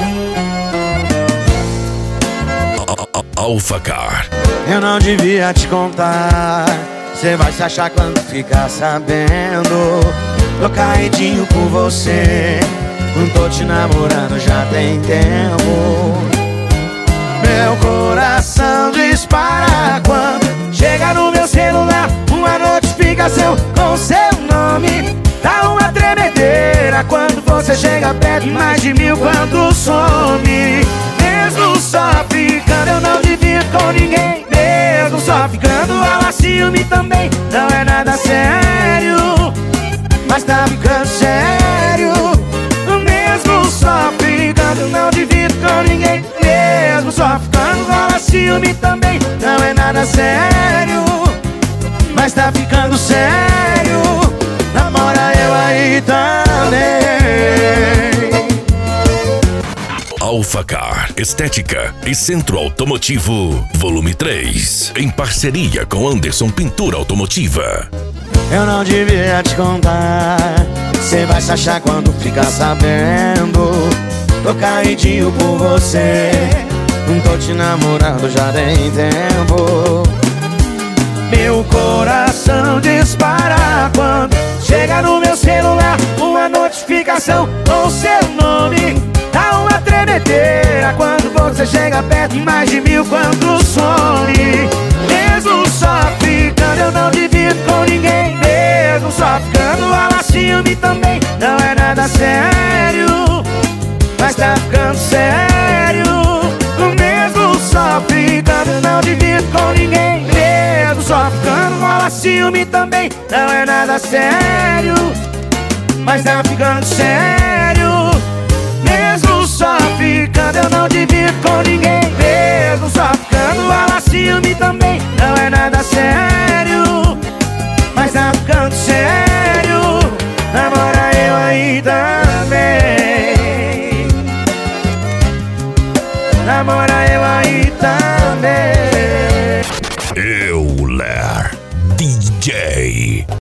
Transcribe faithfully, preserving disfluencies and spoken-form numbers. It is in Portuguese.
Alphacar. Eu não devia te contar, cê vai se achar quando ficar sabendo. Tô caidinho por você, não tô te namorando já tem tempo. Meu coração dispara quando chega no meu celular uma notificação com seu nome. Dá uma tremedeira quando você chega perto, mais de mil quando some. Mesmo só ficando eu não divido com ninguém. Mesmo só ficando rola ciúme também. Não é nada sério, mas tá ficando sério. Mesmo só ficando não divido com ninguém. Mesmo só ficando rola ciúme também. Não é nada sério, mas tá ficando sério. Namora eu aí também. Alphacar Estética e Centro Automotivo, volume três, em parceria com Anderson Pintura Automotiva. Eu não devia te contar, cê vai se achar quando ficar sabendo. Tô caidinho por você, não tô te namorando já tem tempo. Meu coração dispara quando chega no meu celular uma notificação com seu nome. Dá uma tremedeira quando você chega perto, mais de mil quando some. Mesmo só ficando eu não divido com ninguém. Mesmo só ficando rola ciúme também. Não é nada sério, mas tá ficando sério. Mesmo só ficando eu não divido com ninguém. Mesmo só ficando rola ciúme também. Não é nada sério, mas tá ficando sério. Mesmo só ficando eu não divido com ninguém. Mesmo só ficando rola ciúme também. Não é nada sério, mas tá ficando sério. Namora eu aí também. Namora eu aí também. Euler D J.